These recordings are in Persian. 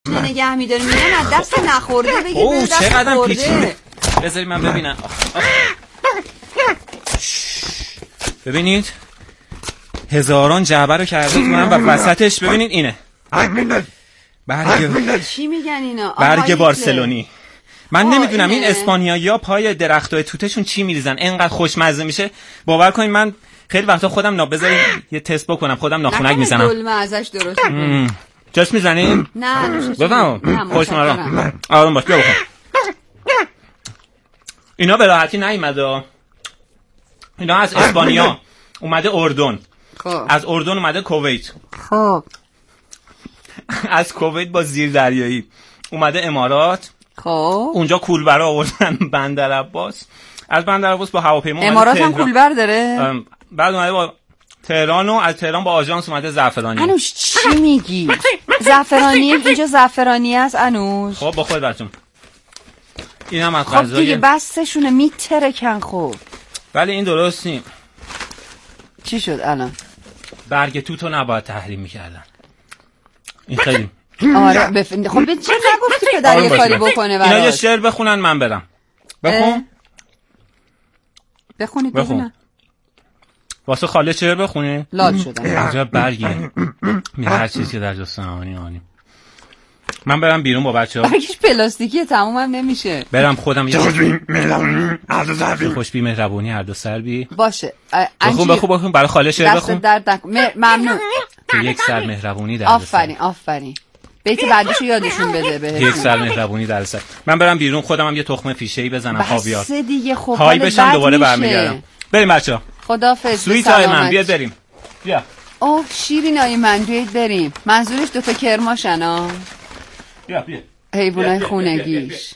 نگه می‌داری میگن از دست نخورده بگیر اوه دست چقدر خورده. پیچیده. بذاری من ببینم. ببینید هزاران جعبه رو کرده تو من و وسطش ببینید اینه برگ چی میگن اینا؟ برگ بارسلونی. من نمیدونم این اسپانیایی‌ها پای درختای توتشون چی میریزن انقدر خوشمزه میشه. باور کنید من خیلی وقتا خودم بذارید یه تست بکنم خودم ناخنک میزنم. دلمه ازش درست می‌کنی. جاش میزنیم؟ نه بفهم خوشمزه. آروم باش بیا بخور. اینا به راحتی نیومده. اینا از اسپانیا اومده اردن. خب از اردن اومده کویت. خب از کویت با زیردریایی اومده امارات. خب اونجا کولبر آوردن بندر عباس. از بندر عباس با هواپیما امارات هم کولبر داره؟ بعد اومده با تهران و از تهران با آژانس اومده زعفرانی. انوش چی میگی؟ زعفرانی اینجا زعفرانی است انوش. خب با خود براتون. این هم از خب غذای دیگه بستشونه میترکن. خب ولی این درست نیم. چی شد الان؟ برگ توتو نباید تحریم میکردن. این خیلی آره خب چه نگفتی پدر یه کاری بکنه براش؟ اینا یه شعر بخونن من برم. بخونید ببینم. واسه خاله شعر بخونی؟ لال شدن عجب برگیه. میره هر چیزی که در جست آنی. من برم بیرون با بچه‌ها. برگش پلاستیکیه تمومم نمیشه. برم خودم یه خوشبی مهربونی هر دو سربی. باشه. بخون برای خاله شعر بخون. دست درد ممنون. که یک سر مهربونی در دو سر. آفرین. بیت بعدیشو یادشون بده بهتون. یک سر مهربونی در سر. من برم بیرون خودم هم یه تخمه فیشه‌ای بزنم خاویار. بس دیگه خب های بشم دوباره برمیگردم. بریم بچه‌ها. خداحافظ. سویت های من بیاد بریم. بیا. اوه شیرینای من بیاید بریم. منظورش دوتا کرماشن ها. بیا حیوانای خونگیش.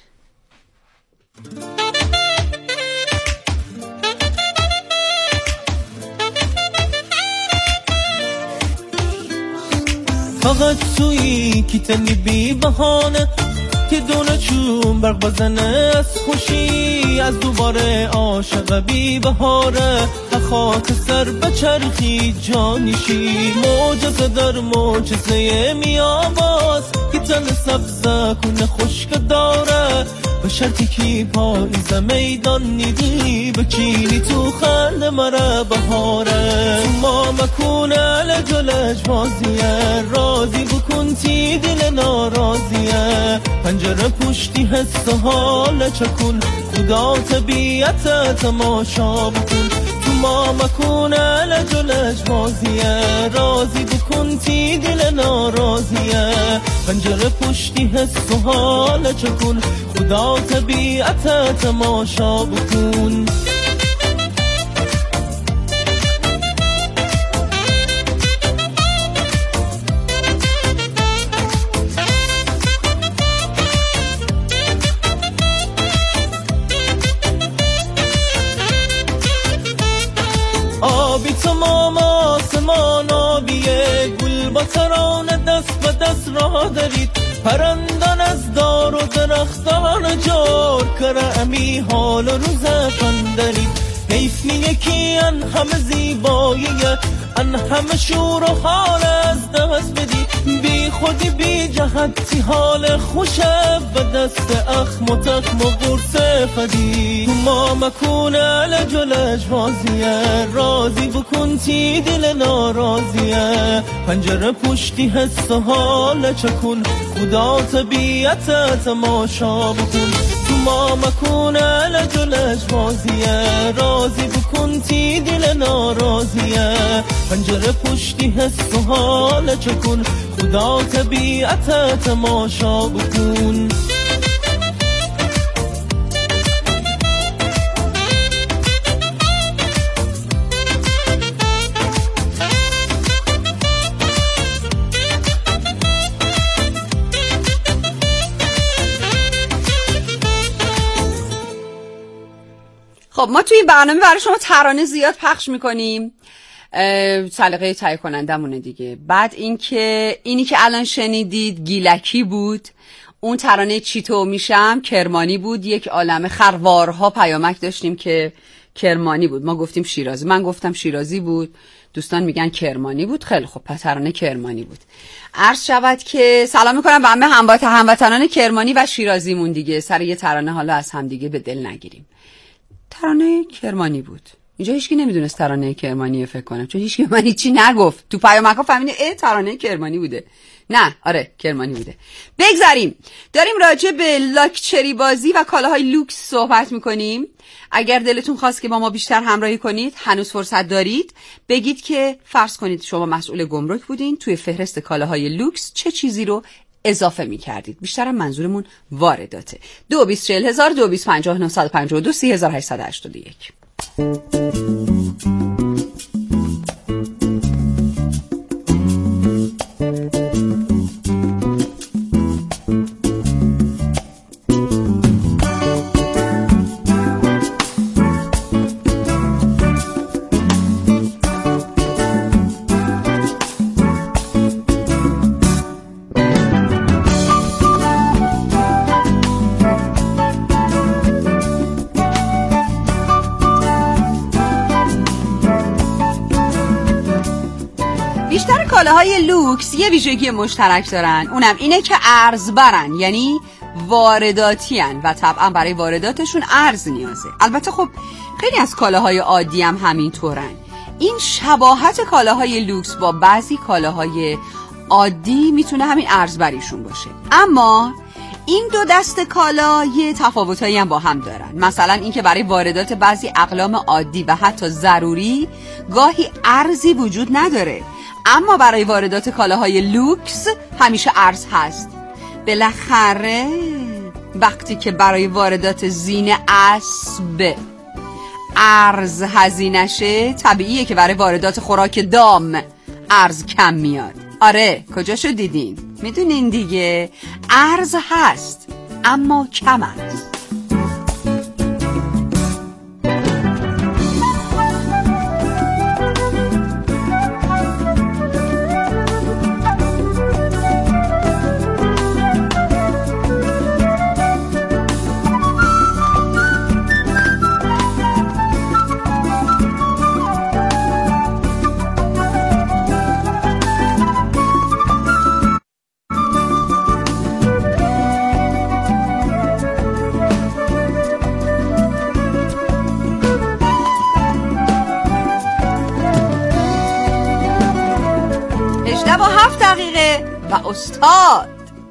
فقط تویی که تنی بی بهانه که دونه چون برق بزنه از خوشی از دوباره عاشق بی بهاره خاک سر بچرخی جانشی معجزه در معجزه میاباز که تن سبزه کنه خشک داره به شرطی که پاییز میدان نیدی بچینی تو خند مره بهاره تو ما مکونه لجلج بازیه راضی بکن تی دل ناراضیه پنجره پشتی حس حال چکن خدا طبیعت تماشا بکن تو ما مکونه لجلج بازیه راضی بکن تی دل ناراضیه پنجره پشتی حس و حال چکن خدا طبیعت تماشا بکن آبی تمام آسمان آبیه گل با ترانه دست به دست راه دارید پرندان از دار و درختان جار کره امی حال روز پندرید حیف نیه که ان همه زیباییه ان همه شور و حال از دست بدی بی خودی بی جهتی حال خوشه به دست اخم و تخم و قرص فدی تو ما مکونه لجلج بازیه راضی بکن تی دل ناراضیه پنجره پشتی حس و حال چکن خدا طبیعت تماشا بکن تو ما مکونه لجلج بازیه راضی بکن تی دل ناراضیه پنجره پشتی حس و حال چکن خدا طبیعت تماشا بکن خب ما توی این برنامه برای شما ترانه زیاد پخش میکنیم سلیقه تهیه کنندمونه دیگه. بعد اینی که الان شنیدید گیلکی بود. اون ترانه چیتو میشم کرمانی بود. یک عالمه خروارها پیامک داشتیم که کرمانی بود. ما گفتیم شیرازی، من گفتم شیرازی بود. دوستان میگن کرمانی بود. خیلی خب پس ترانه کرمانی بود. عرض شود که سلام میکنم به همه هموطنان کرمانی و شیرازیمون دیگه. سر یه ترانه حالا از هم دیگه به دل نگیریم. ترانه کرمانی بود. اینجا هیچکی نمیدونست ترانه کرمانیه فکر کنم، چون هیچکی من هیچی نگفت. تو پیامک‌ها فهمیدیم ترانه کرمانی بوده. نه آره کرمانی بوده. بگذاریم. داریم راجع به لاکچری بازی و کالاهای لوکس صحبت میکنیم. اگر دلتون خواست که با ما بیشتر همراهی کنید، هنوز فرصت دارید. بگید که فرض کنید شما مسئول گمرک بودین، توی فهرست کالاهای لوکس چه چیزی رو اضافه می‌کردید. بیشترم منظورمون وارداته. 224000 225952 3881. کالاهای لوکس یه ویژگی مشترک دارن، اونم اینه که ارزبرن، یعنی وارداتی هن و طبعا برای وارداتشون ارز نیازه. البته خب خیلی از کالاهای عادی هم همینطورن. این شباهت کالاهای لوکس با بعضی کالاهای عادی میتونه همین ارزبریشون باشه، اما این دو دست کالا یه تفاوتایی هم با هم دارن. مثلا اینکه برای واردات بعضی اقلام عادی و حتی ضروری گاهی ارزی وجود نداره، اما برای واردات کالاهای لوکس همیشه ارز هست. بالاخره وقتی که برای واردات زین اسب ارز هزینشه، طبیعیه که برای واردات خوراک دام ارز کم میاد. آره کجاشو دیدین؟ میدونین دیگه، ارز هست اما کم است. و استاد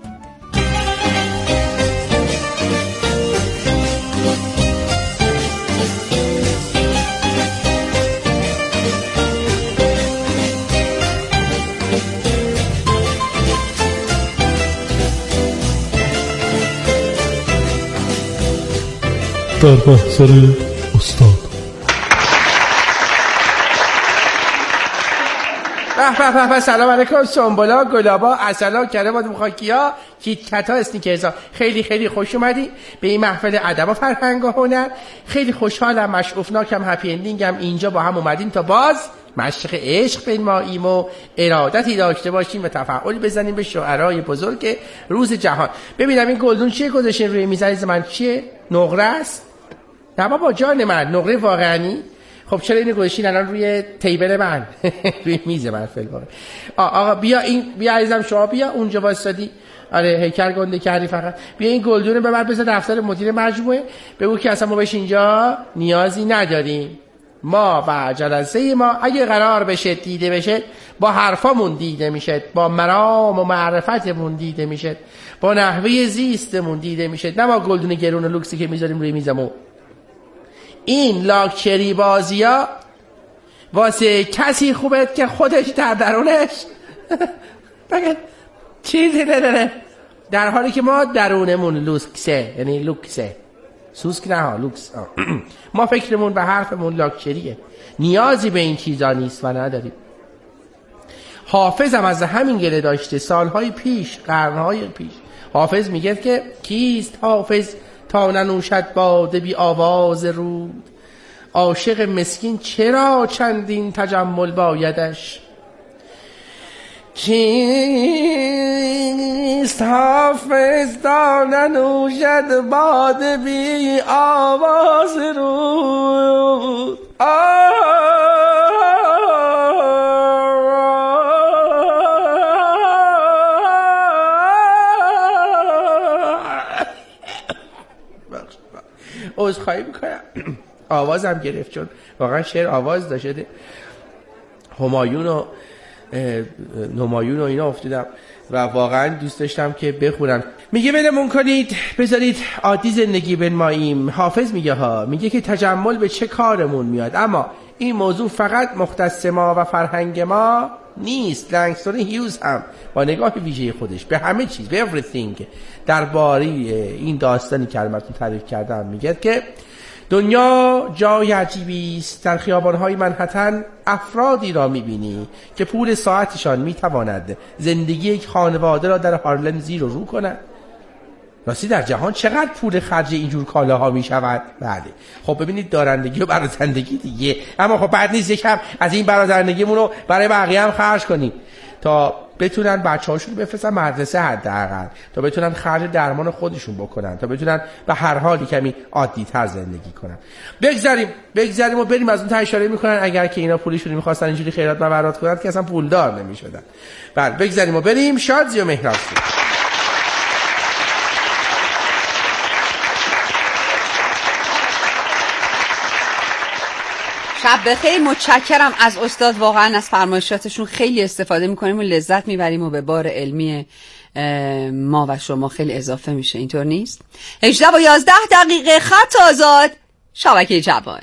در محضر استاد. به سلام علیکم. سنبولا، گلابا، عسلا، کرمات، مخاکیا، کیتکتا، اسنیکرزا، خیلی خیلی خوش اومدی به این محفل ادب و فرهنگ و هنر. خیلی خوشحالم، مشعوفناکم، هپی اندینگم اینجا با هم اومدیم تا باز مشق عشق بنماییم و ارادتی داشته باشیم و تفاعل بزنیم به شعرای بزرگ روز جهان. ببینم این گلدون چیه گذاشتین روی میز عزیز من؟ چیه؟ نقره است؟ نه بابا جان من، نقره واقعی؟ خب چرا اینو گذاشتین الان روی تیبل من؟ روی میز من فلان. آقا بیا عزیزم، شما بیا اونجا واسطی. آره هیکل گنده کردی فقط. بیا این گلدون به من بذار دفتر مدیر مجموعه، بگو که اصلا ما بهش اینجا نیازی نداریم. ما و جلسه ما اگه قرار بشه دیده بشه، با حرفامون دیده میشه، با مرام و معرفتمون دیده میشه، با نحوه زیستمون دیده میشه، نه ما گلدون گرون و لوکسی که میذاریم روی میزمون. این لاکچری بازیا واسه کسی خوبه که خودش در درونش بگن چیزی نداره، در حالی که ما درونمون لوکسه، یعنی لوکسه، سوسک نه ها، لوکس. ما فکرمون و حرفمون لاکچریه، نیازی به این چیزا نیست و نداریم. حافظ هم از همین گله داشته سالهای پیش، قرنهای پیش. حافظ میگه که کیست حافظ تا ننوشد باده بی آواز رود، عاشق مسکین چرا چندین تجمل بایدش. کیست حافظ تا ننوشد باده بی آواز رود، عذرخواهی میکنم. آوازم گرفت چون واقعا شعر آواز داشته. همایون و نمایون و اینا افتادم و واقعا دوست داشتم که بخونم. میگه ولمون کنید، بذارید عادی زندگی بنماییم. حافظ میگه که تجمل به چه کارمون میاد، اما این موضوع فقط مختص ما و فرهنگ ما نیست. لنگستون هیوز هم با نگاه ویژه خودش به همه چیز، به everything، درباره این داستانی که البته تعریف کردم میگه که دنیا جای عجیبی است. در خیابان‌های منهتن افرادی را می‌بینی که پول ساعتشان می‌تواند زندگی یک خانواده را در هارلم زیر و رو کند. راستی در جهان چقدر پول خرج اینجور کالاها می‌شود؟ بله خب ببینید دارندگی و برازندگی دیگه، اما خب بعد نیست یکم از این برازندگیمون رو برای بقیه هم خرج کنیم تا بتونن بچه‌هاشون بفرستن مدرسه، حداقل تا بتونن خرج درمان خودشون بکنن، تا بتونن به هر حالی کمی عادی‌تر زندگی کنن. بگذریم و بریم از اون ته اشاره میکنن اگر که اینا پولشون می‌خواستن اینجوری خیرات مبرات کنن که اصلا پولدار نمی‌شدن. بله بگذریم و بریم. شادی و مهرابی. شب بخیر. متشکرم از استاد، واقعا از فرمایشاتشون خیلی استفاده میکنیم و لذت میبریم و به بار علمی ما و شما خیلی اضافه میشه، اینطور نیست؟ 18 و 11 دقیقه خط آزاد، شبکه جوان.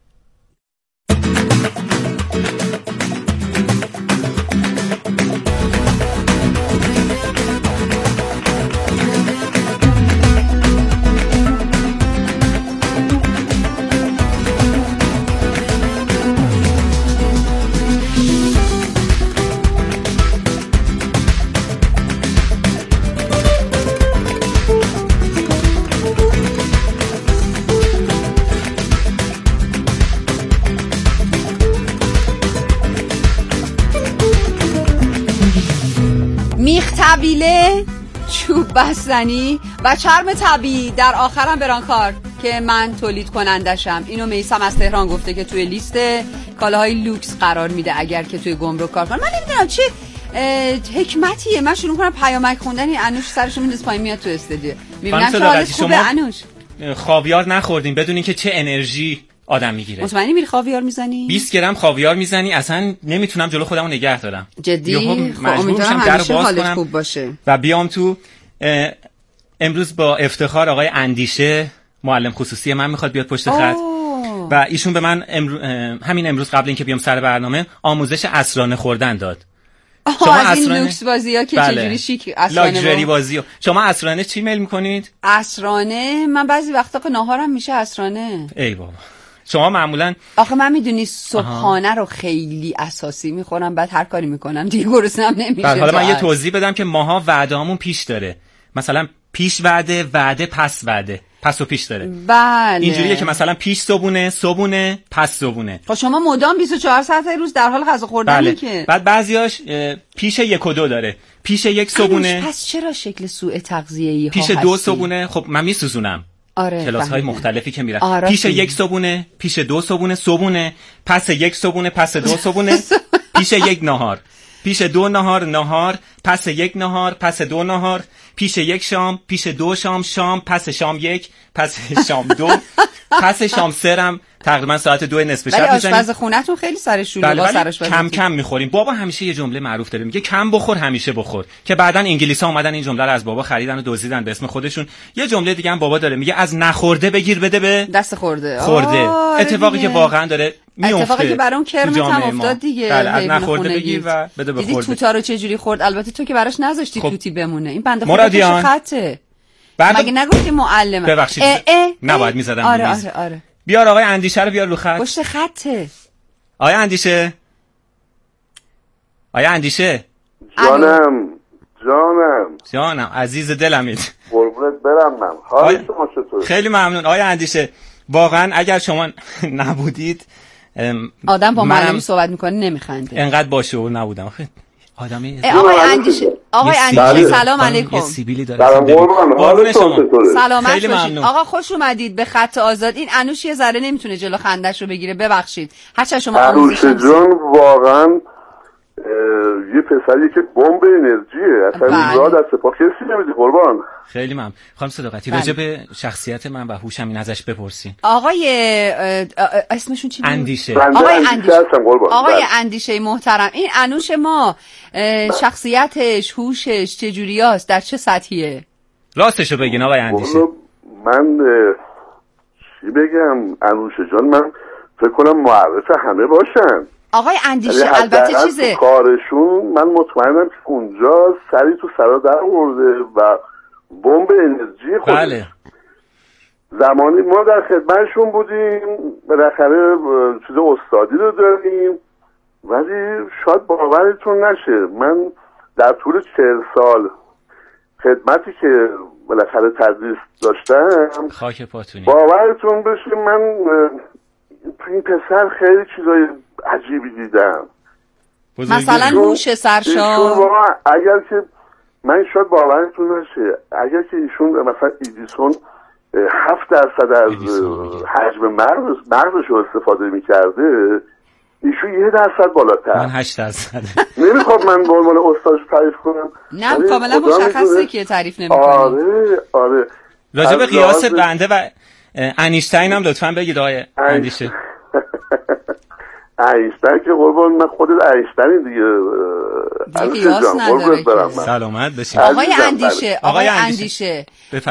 میخ طبیله، چوب بستنی و چرم طبیعی، در آخرم برانکار که من تولید کنندشم. اینو میثم از تهران گفته که توی لیست کالاهای لوکس قرار میده اگر که توی گمرک کار کنه. من نمیدونم چه حکمتیه. من شروع کنم پیامک خوندن، این انوش سرشو میندازه پایین میاد تو استودیو. میبینم که حالت خوبه انوش. خاویار نخوردیم بدون اینکه چه انرژی آدم میگیره. مطمئنی میری خاویار میزنی؟ 20 گرم خاویار میزنی اصلا نمیتونم جلو خودمو نگه دارم. جدی؟ خب امیدوارم همیشه حالت خوب باشه و بیام تو. امروز با افتخار آقای اندیشه معلم خصوصی من میخواد بیاد پشت خط و ایشون به من همین امروز قبل اینکه بیام سر برنامه آموزش عصرانه خوردن داد. شما از این لوکس بازی‌ها که چجوری شیک عصرانه لاکچری بازی‌ها. شما عصرانه چی میل میکنید؟ عصرانه من بعضی وقتا که ناهارم میشه عصرانه. ای بابا. شما معمولا آخه من میدونی صبحانه رو خیلی اساسی میخورم، بعد هر کاری میکنم دیگه گرسنه‌ام نمیشه. حالا من یه توضیح بدم که ماها وعده‌هامون پیش داره. مثلا پیش وعده پس وعده، پس و پیش داره. بله. اینجوریه که مثلا پیش صبونه پس صبونه. خب شما مدام 24 ساعت روز در حال غذا خوردنی بله. که. بعد بعضیاش پیش 1 و 2 داره. پیش 1 صبونه. پس چرا شکل سوء تغذیه‌ای ها پیش 2 صبونه. خب من میسوزونم. آره کلاس‌های مختلفی که میرم. پیش 1 صبونه، پیش 2 صبونه، پس 1 صبونه، پس 2 صبونه، پیش 1 نهار، پیش 2 نهار، پس 1 نهار، پس 2 نهار، پیش 1 شام، پیش 2 شام، پس شام 1، پس شام 2، پس شام 3 رم تقریبا ساعت 2 نصف شب میزنیم. آشپز خونتون خیلی سرش شلوغه. بله سرش کم کم میخوریم. بابا همیشه یه جمله معروف داره میگه کم بخور همیشه بخور، که بعدن انگلیسا اومدن این جمله رو از بابا خریدن و دزدیدن به اسم خودشون. یه جمله دیگه هم بابا داره میگه از نخورده بگیر بده به دست خورده. اتفاقی دیگه. که واقعا داره میفته، اتفاقی که برام کرمت هم افتاد دیگه. بله از نخورده بگیر و بده به خورده. توتا رو چه جوری خورد؟ البته تو که براش نذاشتی توتی بمونه. این بنده خدا پشت خطه. مگه نگفتی معلمه؟ ببخشید نباید میزدم. آره بیار آقای اندیشه رو بیار رو خط. پشت خطه. آقای اندیشه جانم عزیز دلمید. قربونت برم من. حال شما چطوره؟ خیلی ممنون آقای اندیشه. واقعا اگر شما نبودید آدم با معلمی صحبت میکنه نمیخنده. انقدر باشه و نبودم. آدمی آقای اندیشه سلام علیکم. یه سیبیلی داره. سلام قربان شما. سلامت باشید. آقا خوش اومدید به خط آزاد. این انوش یه ذره نمیتونه جلو خندش رو بگیره، ببخشید. هرچند شما انوش جون واقعا یه پسری که بمب انرژیه، اصلا راه دست پا کسی نمیدی قربان. خیلی ممنون. خانم صداقتی راجع به شخصیت من و هوشم این ازش بپرسین. آقای اسمشون چی بود؟ اندیشه. آقای اندیشه هستم قربان. آقای اندیشه محترم، این انوش ما شخصیتش، هوشش چجوریاست؟ در چه سطحیه؟ راستشو بگین آقای اندیشه. من چی بگم انوش جان، من فکر کنم معرف همه باشن. آقای اندیشه البته چیزه کارشون، من مطمئنم که اونجا سری تو سرا در آورده و بمب انرژی خودش. بله. زمانی ما در خدمتشون بودیم، بالاخره چیز استادی رو داریم، ولی شاید باورتون نشه من در طول 40 سال خدمتی که بالاخره تدریس داشتم، خاک پاتونی، باورتون بشه من تو این پسر خیلی چیزای عجیبی دیدم. مثلا هوش سرشار. اگر که من شاید باورتون نشه، اگر که ایشون مثلا ایدیسون 7% از حجم مغزش رو استفاده میکرده، ایشون 1% بالاتر. من 8%. نمیخواد من به عنوان استادش تعریف کنم. نه کاملا مشخصه که تعریف نمی‌کنی. آره. راجع به قیاس بنده و انیشتین هم لطفاً بگید آقای اندیشه. اینشتین که قربان، من خودت اینشتین دیگه قیاس نداره. سلامت بشین. آقای اندیشه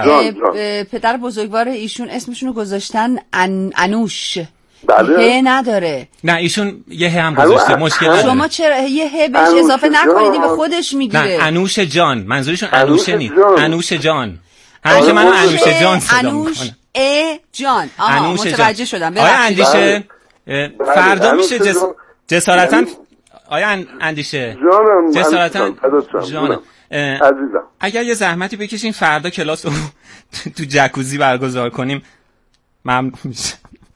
پدر بزرگوار ایشون اسمشونو گذاشتن انوش. بله. ه نداره. نه ایشون یه ه هم گذاشته، مشکل نداره. شما چرا یه ه بهش اضافه نکنید، به خودش میگیره. نه انوش جان، منظورشون انوشه نیست، انوش جان. همیشه منو انوش جان صدا میکنه. جان. متوجه شدم. آقای اندیشه فردا میشه جسارتاً آیا اندیشه جسارتاً جانم عزیزم، اگر یه زحمتی بکشین فردا کلاس رو تو جکوزی برگزار کنیم ممنون میشه.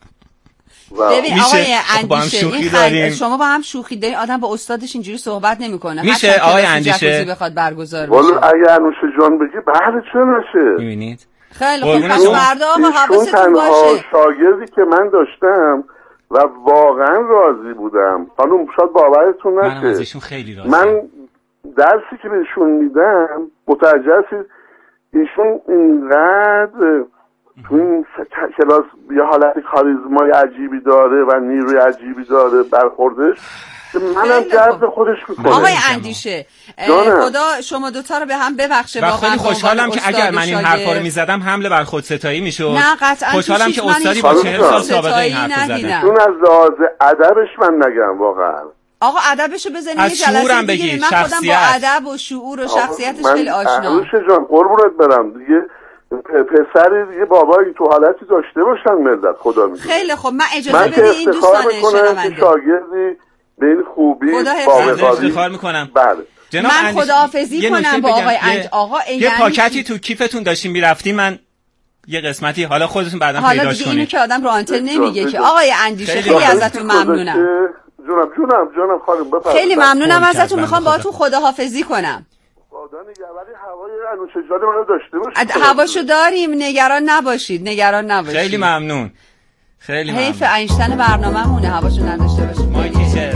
ببین آقای اندیشه، شما با هم شوخی دارین، آدم با استادش اینجوری صحبت نمیکنه. میشه آقای اندیشه بخواد برگزار بشه. والا اگه انوش جان بگی بله چرا نشه. میبینید خیلی خوب. پس فردا حواستون باشه. شاگردی که من داشتم و واقعا راضی بودم. خانم شاید باورتون نشه، منم ازشون خیلی راضی. من درسی که بهشون میدم متوجه هستید ایشون اینقدر تو این کلاس یه حالت کاریزمای عجیبی داره و نیروی عجیبی داره برخوردش که منم جذب خودش میکنه. آقای اندیشه خدا شما دوتا رو به هم ببخشه. و خیلی خوشحالم که اگر من این حرفا رو میزدم حمله بر خودستایی میشد. نه قطعا خوشحالم که استادی با 40 سال سابقه این حرف زدن. چون از لحاظ ادبش من نگم واقعا. آقا ادبشو بزنید یه جلسه دیگه. من خودم با ادب و شعور و شخصیتش خیلی آشنام. نوش جان قربونت برم دیگه. پسری دیگه بابایی تو حالتی داشته باشن ملت، خدا میگه. خیلی خب من اجازه بدید این دوستان شنونده شاگردی به این خوبی افتخار میکنم. بله. من خداحافظی کنم با آقای آقا یه پاکتی تو کیفتون داشتیم میرفتیم، من یه قسمتی حالا خودتون بعدا پیداش کنید. حالا دیگه اینو که آدم رو آنتن نمیگه که. آقای اندیشه خیلی ازتون ممنونم. جونم خانم بفرمایید. خیلی ممنونم ازتون. میخوام باهاتون خداحافظی کنم. ولی هوای انوشه جان منو داشته باشید. هواشو داریم، نگران نباشید. خیلی ممنون. خیلی ممنون. حیف اینشتین برنامه‌مونه هواشو نداشته باشید. مای تیچر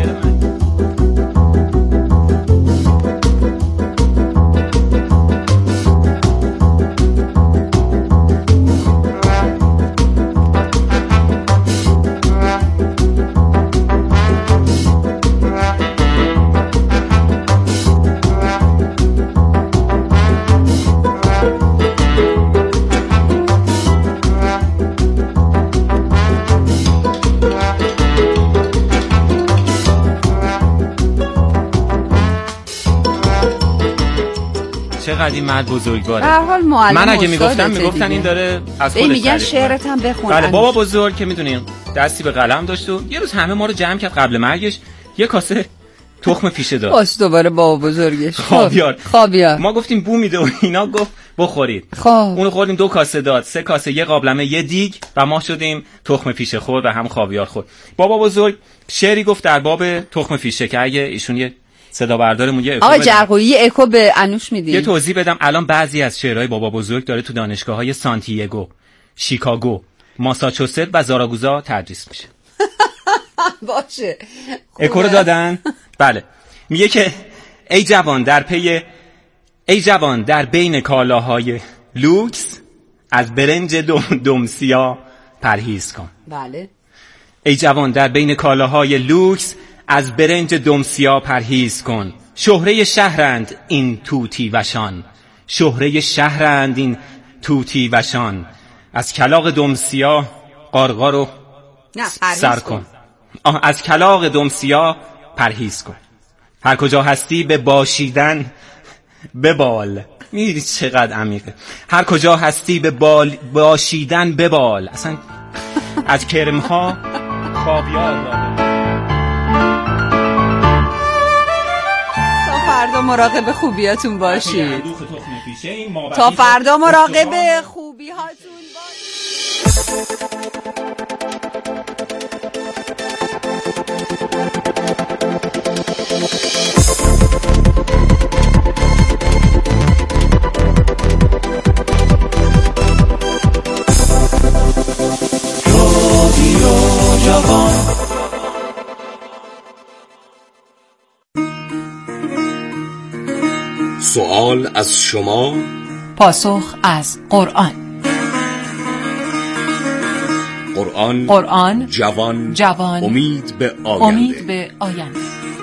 چقدر این مرد بزرگواره. به هر حال معلم من اگه میگفتن این داره از خودش میگن شعرت هم بخون. بله بابا بزرگ که میدونین دستی به قلم داشت و یه روز همه ما رو جمع کرد قبل مرگش یه کاسه تخم پیشه داد. باز دوباره بابا بزرگش خابیار. ما گفتیم بو میده و اینا، گفت بخورید. اونو خوردیم، 2 کاسه داد، 3 کاسه، یه قابلمه، یه دیگ و ما شدیم تخم پیشه خورد و هم خابیار خورد. بابا بزرگ شعری گفت در باب تخم پیشه که اگه ایشون یه صدا بردارمون یه آقا جرقویی اکو به انوش میدیم. یه توضیح بدم. الان بعضی از شعرهای بابا بزرگ داره تو دانشگاه‌های سانتیاگو، شیکاگو، ماساچوست و زاراگوزا تدریس میشه. باشه. اکو رو دادن؟ بله. میگه که ای جوان در بین کالاهای لوکس از برنج دمسیا پرهیز کن. بله. ای جوان در بین کالاهای لوکس از برنج دمسیا پرهیز کن. شهره شهرند این توتی وشان. از کلاغ دمسیا قارقار رو سر کن. از کلاغ دمسیا پرهیز کن. هر کجا هستی به باشیدن ببال. میدید چقدر عمیقه. هر کجا هستی به باشیدن ببال. اصلا از کرمها خاویار داره. تا فردا مراقب خوبیاتون باشید. تا فردا مراقب خوبیاتون باشید. سوال از شما، پاسخ از قرآن. قرآن جوان امید به آینده.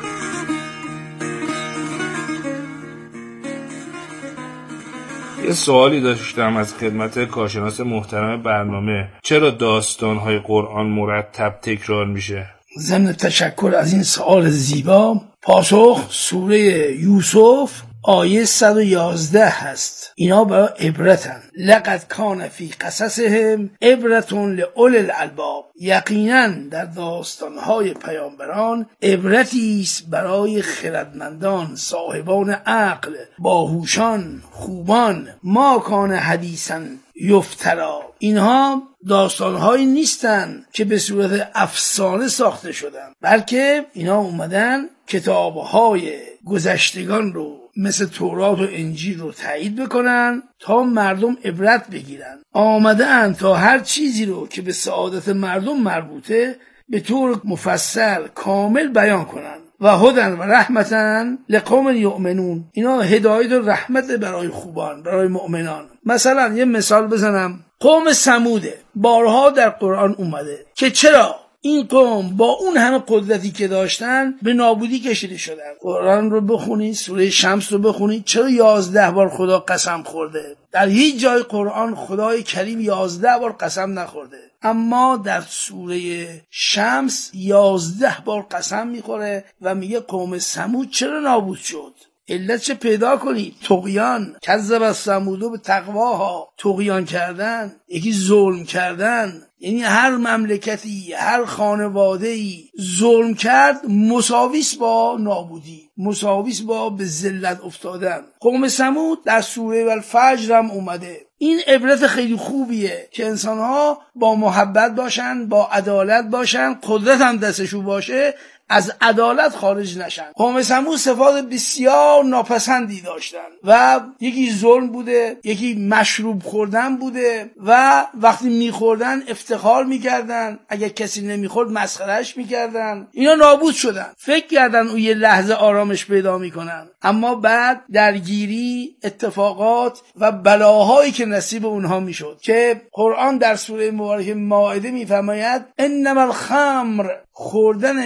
یه سوالی داشتم از خدمت کارشناس محترم برنامه. چرا داستان‌های قرآن مرتب تکرار میشه؟ ضمن تشکر از این سوال زیبا، پاسخ سوره یوسف آیه 111 هست. اینا برای عبرتن. لقد کان فی قصصهم عبرتون لأولی الالباب. یقینا در داستانهای پیامبران عبرتی است برای خردمندان، صاحبان عقل، باهوشان، خوبان. ما کان حدیثا یفترا. اینها داستانهایی نیستن که به صورت افسانه ساخته شدن، بلکه اینا اومدن کتابهای گذشتگان رو مثل تورات و انجیل رو تایید بکنن تا مردم عبرت بگیرن. آمدن تا هر چیزی رو که به سعادت مردم مربوطه به طور مفصل کامل بیان کنن. و هدن و رحمتن لقوم یؤمنون. اینا هدایت و رحمت برای خوبان، برای مؤمنان. مثلا یه مثال بزنم، قوم ثموده بارها در قرآن اومده که چرا این قوم با اون همه قدرتی که داشتن به نابودی کشیده شدن. قرآن رو بخونید، سوره شمس رو بخونید، چرا 11 بار خدا قسم خورده؟ در هیچ جای قرآن خدای کریم 11 بار قسم نخورده، اما در سوره شمس 11 بار قسم میخوره و میگه قوم ثمود چرا نابود شد. علتش پیدا کنید. طغیان، کذب ثمود به تقواها، طغیان کردن، یکی ظلم کردن. یعنی هر مملکتی، هر خانواده‌ای ظلم کرد مساویس با نابودی، مساویس با به ذلت افتادن. قوم ثمود در سوره الفجر هم اومده. این عبرت خیلی خوبیه که انسان‌ها با محبت باشن، با عدالت باشن، قدرت هم دستشون باشه، از عدالت خارج نشن. قوم ثمود صفات بسیار ناپسندی داشتن و یکی ظلم بوده، یکی مشروب خوردن بوده و وقتی میخوردن افتخار میکردن، اگه کسی نمیخورد مسخرهش میکردن. اینا نابود شدن. فکر کردن اون یه لحظه آرامش پیدا میکنن، اما بعد درگیری، اتفاقات و بلاهایی که نصیب اونها میشد که قرآن در سوره مبارکه مائده میفرماید انما الخمر، خوردن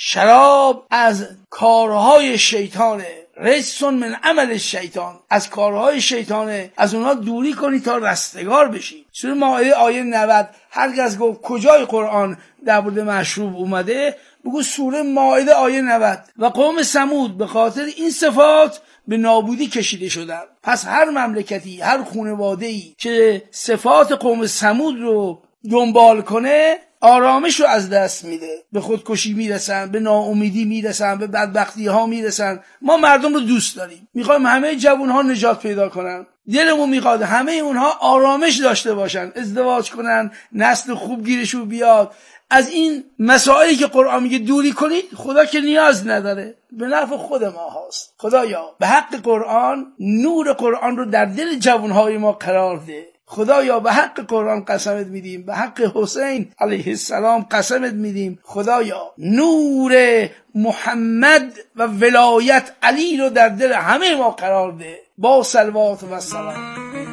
شراب از کارهای شیطانه، رجس من عمل شیطان، از کارهای شیطانه، از اونها دوری کنی تا رستگار بشی. سوره مائده آیه 90. هر کس گفت کجای قرآن در مورد مشروب اومده، بگو سوره مائده آیه 90. و قوم ثمود به خاطر این صفات به نابودی کشیده شدن. پس هر مملکتی، هر خانواده‌ای که صفات قوم ثمود رو دنبال کنه آرامش رو از دست میده، به خودکشی میرسن، به ناامیدی میرسن، به بدبختی ها میرسن. ما مردم رو دوست داریم، میخوایم همه جوان ها نجات پیدا کنن، دلمون میخواد همه اونها آرامش داشته باشن، ازدواج کنن، نسل خوب گیرشون بیاد. از این مسائلی که قرآن میگه دوری کنید، خدا که نیاز نداره، به نفع خود ما هاست. خدایا به حق قرآن نور قرآن رو در دل جوانهای ما قرار ده. خدایا به حق قرآن قسمت میدیم، به حق حسین علیه السلام قسمت میدیم. خدایا نور محمد و ولایت علی رو در دل همه ما قرار ده، با صلوات و سلام.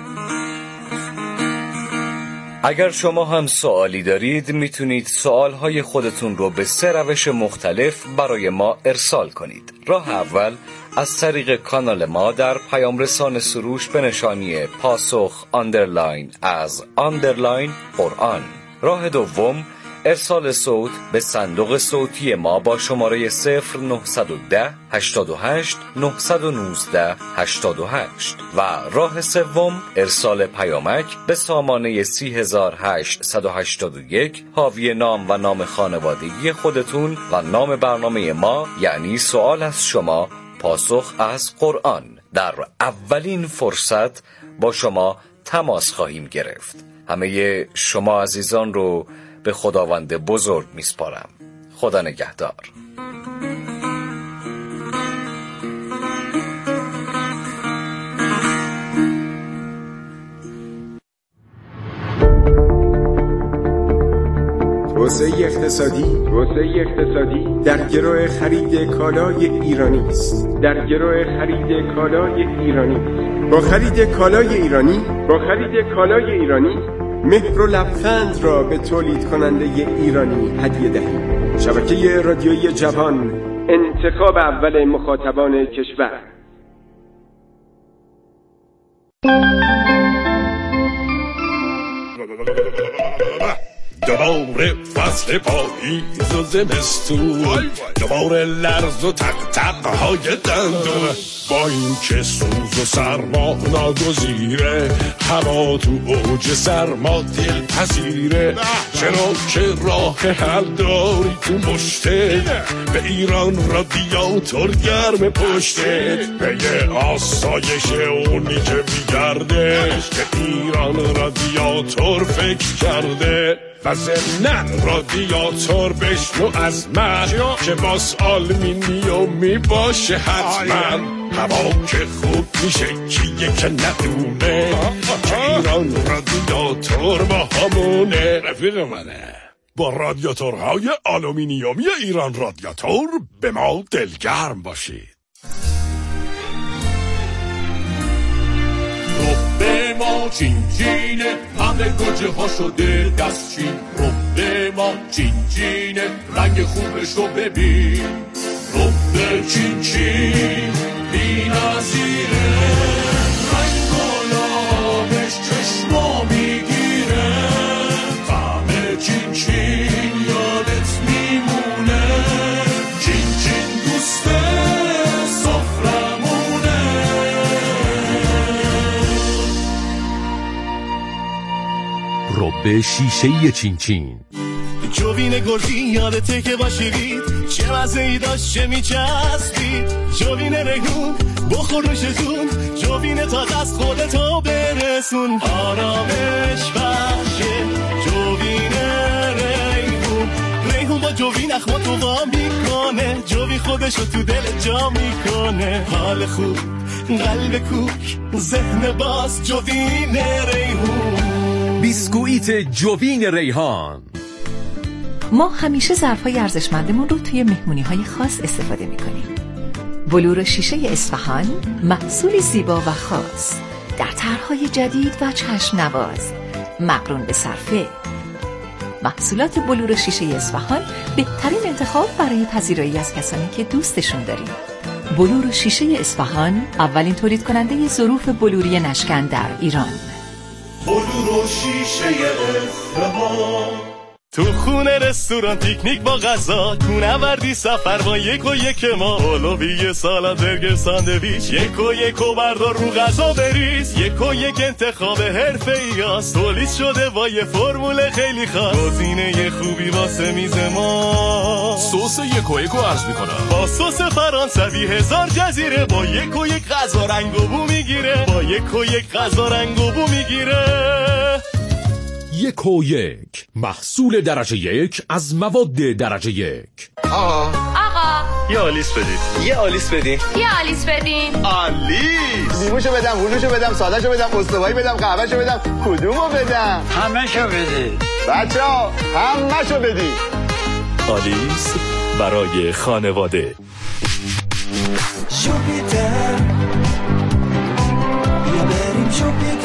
اگر شما هم سوالی دارید میتونید سوالهای خودتون رو به 3 روش مختلف برای ما ارسال کنید. راه اول از طریق کانال ما در پیام رسان سروش به نشانی پاسخ از قرآن. راه دوم ارسال صوت به صندوق صوتی ما با شماره 0910 88 919 88 و راه سوم ارسال پیامک به سامانه 30881 حاوی نام و نام خانوادگی خودتون و نام برنامه ما، یعنی سوال از شما پاسخ از قرآن. در اولین فرصت با شما تماس خواهیم گرفت. همه شما عزیزان رو به خداوند بزرگ میسپارم. خدا نگهدار. توسعه اقتصادی در گرو خرید کالای ایرانی است. با خرید کالای ایرانی مهر و لبخند را به تولید کننده ایرانی هدیه دهید. شبکه رادیویی جوان، انتخاب اول مخاطبان کشور. دوباره فصل پاییز و زمستون، دوباره لرز و تق تق های دندون. با این که سوز و سرما ناگزیره، هوا تو اوج سرما دلپذیره. چرا که راه حل داری تو مشتت، به ایران رادیاتور گرم پشتت. به یه آسایش اونی که میگرده، به ایران رادیاتور فکر کرده. و ضمناً رادیاتور بشنو از من، که باس آلومینیومی باشه حتما. هوا که خوب میشه کیه که ندونه، که ایران رادیاتور با همونه. رفیق منه، با رادیاتورهای آلومینیومی ایران رادیاتور به ما دلگرم باشید. ربه ما چین چینه، همه گوجه ها شده دستچین. ربه ما چین چینه، رنگ خوبش رو ببین. ربه چین چین بی نظیره، رنگ گلابش چشما میگیره. طعم چین چین یادت میمونه، چین چین دوست سفرمونه. ربه شیشه چین چین. جوین گلفی یادته که با شیرین چه مزه‌ای داشت، چه میچسبید. جوین ریحون بخور روش جون، جوین تازه از خودتو برسون. آرامش بخشه جوین ریحون با جوین اخماتو وا میکنه. جوین خودشو تو دل جا میکنه. حال خوب، قلب کوک، ذهن باز، جوین ریحون. بیسکویت جوین ریحان. ما همیشه ظرف‌های ارزشمندمون رو توی مهمونی‌های خاص استفاده می‌کنیم. بلور شیشه اصفهان، محصولی زیبا و خاص در طرح‌های جدید و چشم نواز، مقرون به صرفه. محصولات بلور شیشه اصفهان بهترین انتخاب برای پذیرایی از کسانی که دوستشون داریم. بلور شیشه اصفهان، اولین تولید کننده ظروف بلوری نشکن در ایران. بلور شیشه اصفهان. تو خونه، رستوران، پیکنیک با غذا، کوهنوردی، سفر با یک و یک ما. اولویه سالاد، برگر، ساندویچ، یک و بردار رو غذا بریز. یک انتخاب حرفه‌ای‌است، تولید شده با یه فرمول خیلی خاص. گزینه خوبی واسه میز ما. سس یک عرض میکنم، با سس فرانسوی 1000 جزیره. با یک غذا رنگ و بو میگیره. با یک غذا رنگ و بو میگیره. 1 محصول درجه 1 از مواد درجه 1. آقا یه آلیس بدید. یه آلیس بدین. یه آلیس بدین. آلیس. لیموشو بدم، هلوشو بدم، سادهشو بدم، استوایی بدم، قهوهشو بدم، کدومو بدم؟ همه‌شو بدید. بچه‌ها همه‌شو بدید. آلیس برای خانواده. جوپیتر بیا بریم جوپیتر.